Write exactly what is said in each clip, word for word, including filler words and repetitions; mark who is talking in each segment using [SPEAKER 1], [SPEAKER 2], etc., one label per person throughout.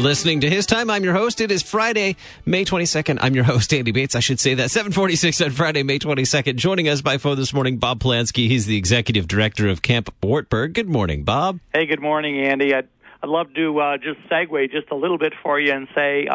[SPEAKER 1] listening to His Time. I'm your host. It is Friday, May twenty-second. I'm your host, Andy Bates. I should say that. seven forty-six on Friday, May twenty-second. Joining us by phone this morning, Bob Polanski. He's the executive director of Camp Wartburg. Good morning, Bob.
[SPEAKER 2] Hey, good morning, Andy. I'd, I'd love to uh, just segue just a little bit for you and say uh,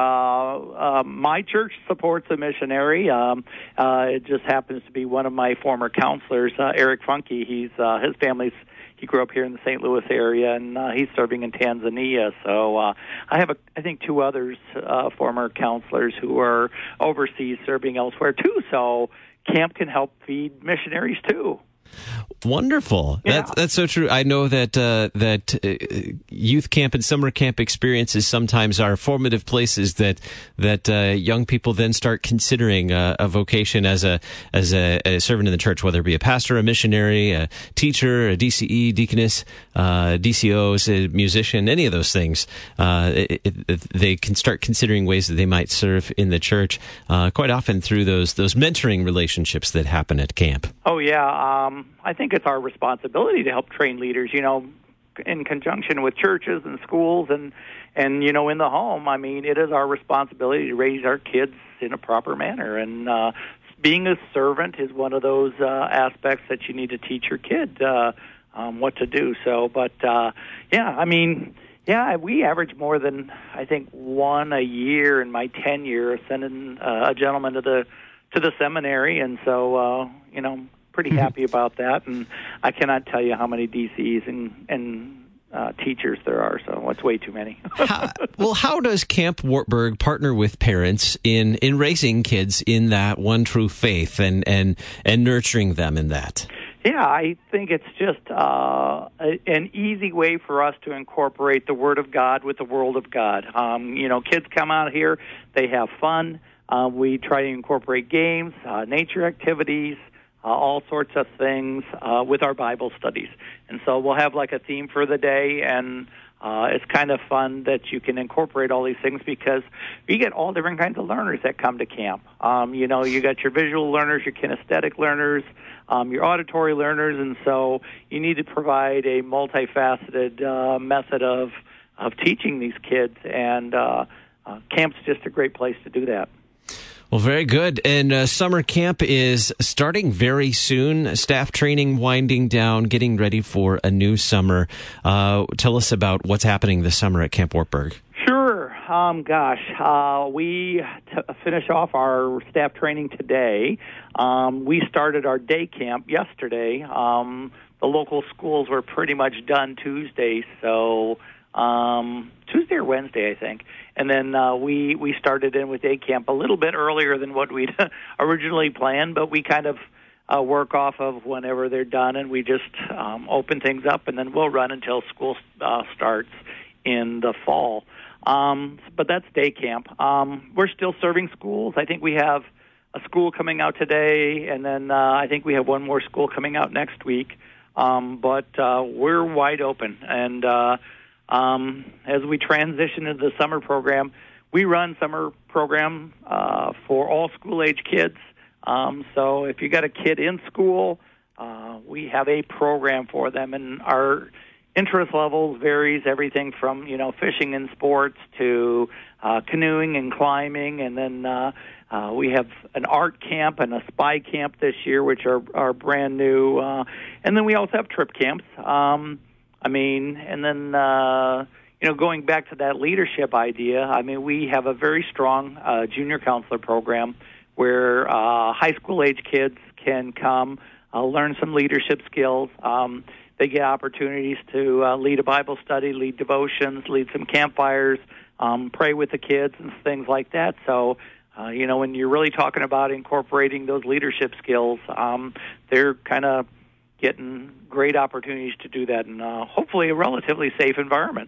[SPEAKER 2] uh, my church supports a missionary. Um, uh, it just happens to be one of my former counselors, uh, Eric Funke. He's uh, his family's He grew up here in the Saint Louis area, and uh, he's serving in Tanzania. So uh, I have, a, I think, two others, uh, former counselors who are overseas serving elsewhere, too. So camp can help feed missionaries, too.
[SPEAKER 1] Wonderful.
[SPEAKER 2] Yeah.
[SPEAKER 1] That's that's so true. I know that uh, that uh, youth camp and summer camp experiences sometimes are formative places that that uh, young people then start considering uh, a vocation as a as a, a servant in the church, whether it be a pastor, a missionary, a teacher, a D C E, deaconess, uh, D C Os, a musician, any of those things. Uh, it, it, they can start considering ways that they might serve in the church. Uh, quite often through those those mentoring relationships that happen at camp.
[SPEAKER 2] Oh yeah, um, I think it's our responsibility to help train leaders, you know, in conjunction with churches and schools and, and you know, in the home. I mean, it is our responsibility to raise our kids in a proper manner. And uh, being a servant is one of those uh, aspects that you need to teach your kid uh, um, what to do. So, but, uh, yeah, I mean, yeah, we average more than, I think, one a year in my tenure, sending uh, a gentleman to the to the seminary. And so, uh, you know, pretty happy about that, and I cannot tell you how many D C Es and, and uh, teachers there are, so it's way too many.
[SPEAKER 1] how, well, how does Camp Wartburg partner with parents in, in raising kids in that one true faith and, and, and nurturing them in that?
[SPEAKER 2] Yeah, I think it's just uh, a, an easy way for us to incorporate the Word of God with the world of God. Um, you know, kids come out here, they have fun. Uh, we try to incorporate games, uh, nature activities, Uh, all sorts of things uh, with our Bible studies. And so we'll have like a theme for the day, and uh, it's kind of fun that you can incorporate all these things because you get all different kinds of learners that come to camp. Um, you know, you got your visual learners, your kinesthetic learners, um, your auditory learners, and so you need to provide a multifaceted uh, method of, of teaching these kids, and uh, uh, camp's just a great place to do that.
[SPEAKER 1] Well, very good. And uh, summer camp is starting very soon. Staff training winding down, getting ready for a new summer. Uh, tell us about what's happening this summer at Camp Wartburg.
[SPEAKER 2] Sure. Um, gosh, uh, we t- finish off our staff training today. Um, we started our day camp yesterday. Um, the local schools were pretty much done Tuesday, so um, Tuesday or Wednesday, I think. And then uh, we, we started in with day camp a little bit earlier than what we'd originally planned, but we kind of uh, work off of whenever they're done, and we just um, open things up, and then we'll run until school uh, starts in the fall. Um, but that's day camp. Um, we're still serving schools. I think we have a school coming out today, and then uh, I think we have one more school coming out next week. Um, but uh, we're wide open, and uh Um, as we transition into the summer program, we run summer program uh, for all school-age kids. Um, so if you got a kid in school, uh, we have a program for them, and our interest levels varies everything from, you know, fishing and sports to uh, canoeing and climbing, and then uh, uh, we have an art camp and a spy camp this year, which are, are brand new, uh, and then we also have trip camps. Um, I mean, and then, uh, you know, going back to that leadership idea, I mean, we have a very strong uh, junior counselor program where uh, high school-age kids can come, uh, learn some leadership skills. Um, they get opportunities to uh, lead a Bible study, lead devotions, lead some campfires, um, pray with the kids and things like that. So, uh, you know, when you're really talking about incorporating those leadership skills, um, they're kind of getting great opportunities to do that in uh, hopefully a relatively safe environment.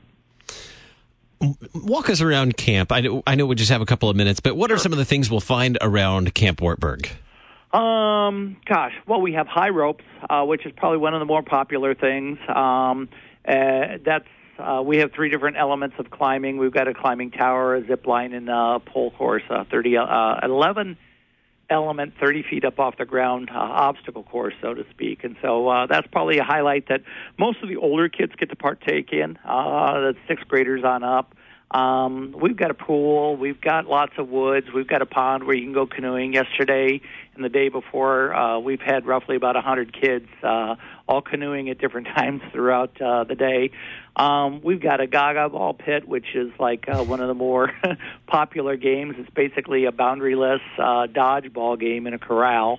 [SPEAKER 1] Walk us around camp. I know, I know we just have a couple of minutes, but what are some of the things we'll find around Camp Wartburg?
[SPEAKER 2] Um, gosh, well, we have high ropes, uh, which is probably one of the more popular things. Um, uh, that's uh, we have three different elements of climbing. We've got a climbing tower, a zip line, and a pole course, uh, thirty, uh, eleven element, thirty feet up off the ground, uh, obstacle course, so to speak. And so uh, that's probably a highlight that most of the older kids get to partake in, uh, the sixth graders on up. Um, we've got a pool. We've got lots of woods. We've got a pond where you can go canoeing. Yesterday and the day before, uh, we've had roughly about one hundred kids uh, all canoeing at different times throughout uh, the day. Um, we've got a Gaga ball pit, which is like uh, one of the more popular games. It's basically a boundaryless uh, dodgeball game in a corral.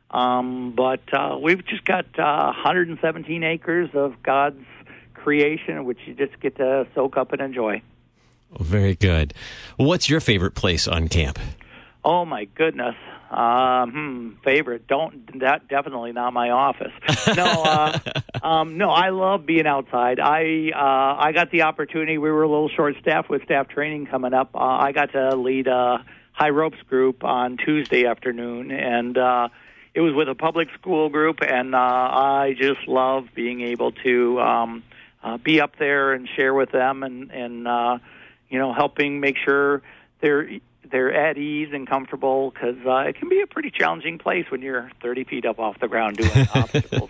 [SPEAKER 2] Um, but uh, we've just got uh, one hundred seventeen acres of God's creation, which you just get to soak up and enjoy.
[SPEAKER 1] Oh, very good. What's your favorite place on camp?
[SPEAKER 2] Oh my goodness, um, hmm, favorite? Don't that definitely not my office. No, uh, um, no. I love being outside. I uh, I got the opportunity. We were a little short staffed with staff training coming up. Uh, I got to lead a high ropes group on Tuesday afternoon, and uh, it was with a public school group. And uh, I just love being able to um, uh, be up there and share with them, and and uh, you know, helping make sure they're they're at ease and comfortable, because uh, it can be a pretty challenging place when you're thirty feet up off the ground doing obstacles.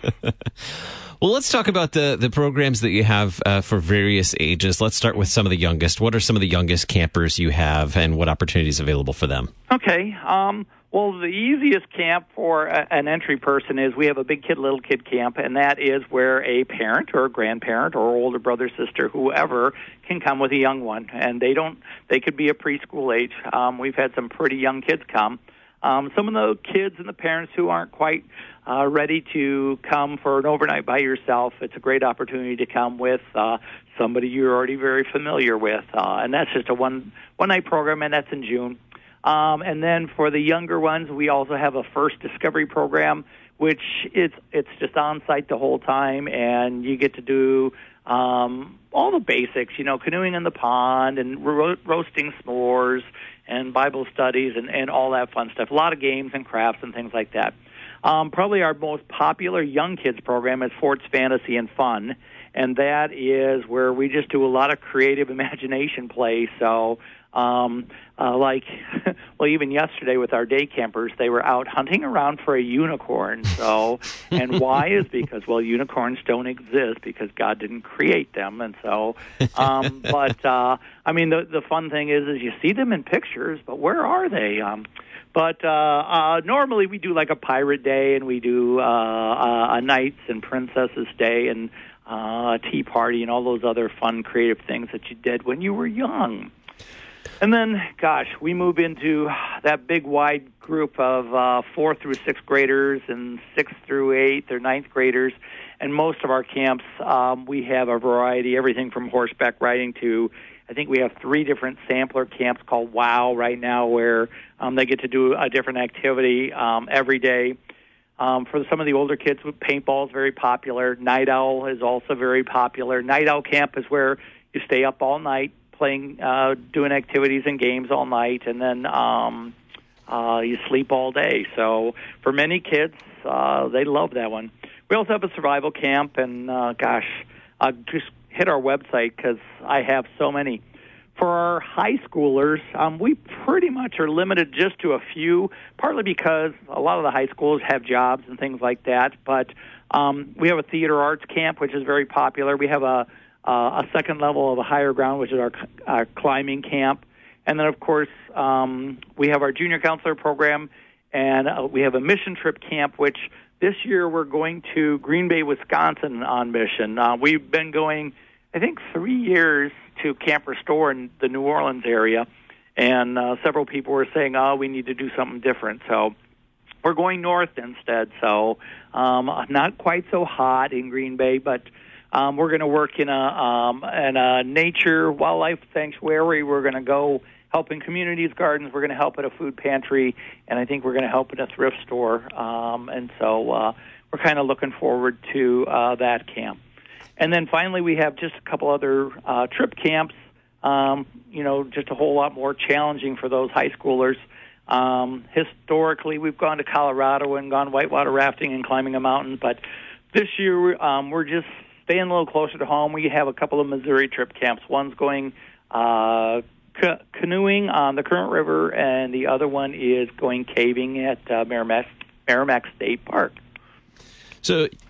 [SPEAKER 1] Well, let's talk about the, the programs that you have uh, for various ages. Let's start with some of the youngest. What are some of the youngest campers you have, and what opportunities available for them?
[SPEAKER 2] Okay. Um, well, the easiest camp for a, an entry person is we have a big kid, little kid camp, and that is where a parent or a grandparent or older brother, sister, whoever can come with a young one, and they don't. They could be a preschool age. Um, we've had some pretty young kids come. Um, some of the kids and the parents who aren't quite uh, ready to come for an overnight by yourself, it's a great opportunity to come with uh, somebody you're already very familiar with, uh, and that's just a one one night program, and that's in June. Um, and then for the younger ones, we also have a first discovery program, which it's it's just on site the whole time, and you get to do um, all the basics, you know, canoeing in the pond and ro- roasting s'mores and Bible studies and, and all that fun stuff. A lot of games and crafts and things like that. Um, probably our most popular young kids program is Fort's Fantasy and Fun, and that is where we just do a lot of creative imagination play. So, um, uh, like, well, even yesterday with our day campers, they were out hunting around for a unicorn. So, and why is because, well, unicorns don't exist because God didn't create them. And so, um, but, uh, I mean, the, the fun thing is, is you see them in pictures, but where are they? Um, But uh, uh, normally we do like a pirate day, and we do uh, uh, a knights and princesses day, and uh, a tea party, and all those other fun, creative things that you did when you were young. And then, gosh, we move into that big, wide group of uh, fourth through sixth graders and sixth through eighth or ninth graders. And most of our camps, um, we have a variety, everything from horseback riding to, I think we have three different sampler camps called WOW right now, where um, they get to do a different activity um, every day. Um, for some of the older kids, paintball is very popular. Night Owl is also very popular. Night Owl camp is where you stay up all night playing, uh, doing activities and games all night, and then um, uh, you sleep all day. So for many kids, uh, they love that one. We also have a survival camp, and uh, gosh, uh, just hit our website because I have so many. For our high schoolers, um, we pretty much are limited just to a few, partly because a lot of the high schools have jobs and things like that. But um, we have a theater arts camp, which is very popular. We have a, uh, a second level of a higher ground, which is our, our climbing camp. And then, of course, um, we have our junior counselor program, and uh, we have a mission trip camp, which this year we're going to Green Bay, Wisconsin on mission. Uh, we've been going, I think, three years to Camp Restore in the New Orleans area, and uh, several people were saying, oh, we need to do something different. So we're going north instead, so um, not quite so hot in Green Bay, but um, we're going to work in a, um, in a nature wildlife sanctuary. We're going to go help in communities gardens. We're going to help at a food pantry, and I think we're going to help in a thrift store. Um, and so uh, we're kind of looking forward to uh, that camp. And then finally, we have just a couple other uh, trip camps, um, you know, just a whole lot more challenging for those high schoolers. Um, historically, we've gone to Colorado and gone whitewater rafting and climbing a mountain, but this year um, we're just staying a little closer to home. We have a couple of Missouri trip camps. One's going uh, ca- canoeing on the Current River, and the other one is going caving at uh, Merrimack, Merrimack State Park.
[SPEAKER 1] So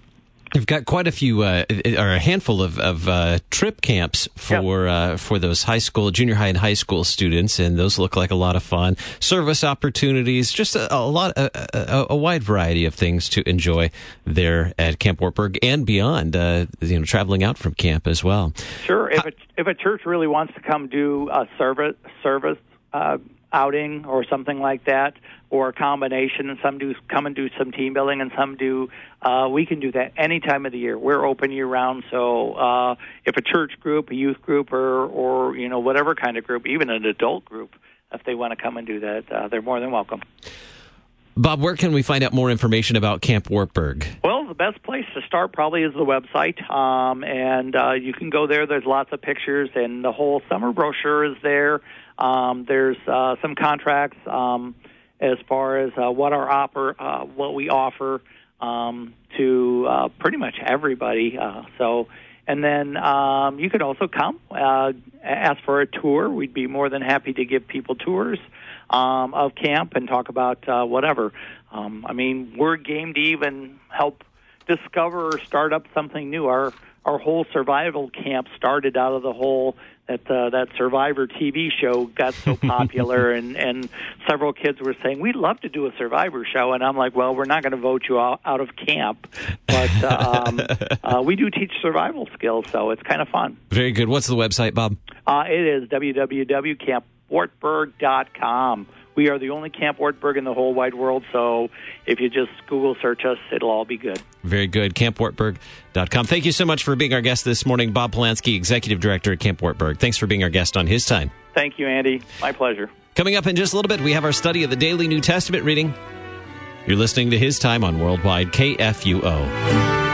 [SPEAKER 1] You've got quite a few, uh, or a handful of, of uh, trip camps for
[SPEAKER 2] yep.
[SPEAKER 1] uh, for those high school, junior high, and high school students, and those look like a lot of fun. Service opportunities, just a, a lot, a, a, a wide variety of things to enjoy there at Camp Wartburg and beyond. Uh, you know, traveling out from camp as well.
[SPEAKER 2] Sure, if a, if a church really wants to come do a service service uh, outing or something like that, or a combination, and some do come and do some team building, and some do. Uh, we can do that any time of the year. We're open year round. So uh, if a church group, a youth group, or or you know whatever kind of group, even an adult group, if they want to come and do that, uh, they're more than welcome.
[SPEAKER 1] Bob, where can we find out more information about Camp Wartburg?
[SPEAKER 2] Well, the best place to start probably is the website, um, and uh, you can go there. There's lots of pictures, and the whole summer brochure is there. Um, there's uh, some contracts um, as far as uh, what our offer, uh, what we offer um, to uh, pretty much everybody. Uh, so, and then um, you could also come uh, ask for a tour. We'd be more than happy to give people tours um, of camp and talk about uh, whatever. Um, I mean, we're game to even help discover or start up something new. Our our whole survival camp started out of the whole that uh, that Survivor T V show got so popular, and, and several kids were saying, we'd love to do a Survivor show. And I'm like, well, we're not going to vote you out, out of camp, but um, uh, we do teach survival skills, so it's kind of fun.
[SPEAKER 1] Very good. What's the website, Bob?
[SPEAKER 2] Uh, it is w w w dot camp wartburg dot com. We are the only Camp Wartburg in the whole wide world, so if you just Google search us, it'll all be good.
[SPEAKER 1] Very good. camp wartburg dot com. Thank you so much for being our guest this morning, Bob Polanski, Executive Director at Camp Wartburg. Thanks for being our guest on His Time.
[SPEAKER 2] Thank you, Andy. My pleasure.
[SPEAKER 1] Coming up in just a little bit, we have our study of the daily New Testament reading. You're listening to His Time on Worldwide K F U O.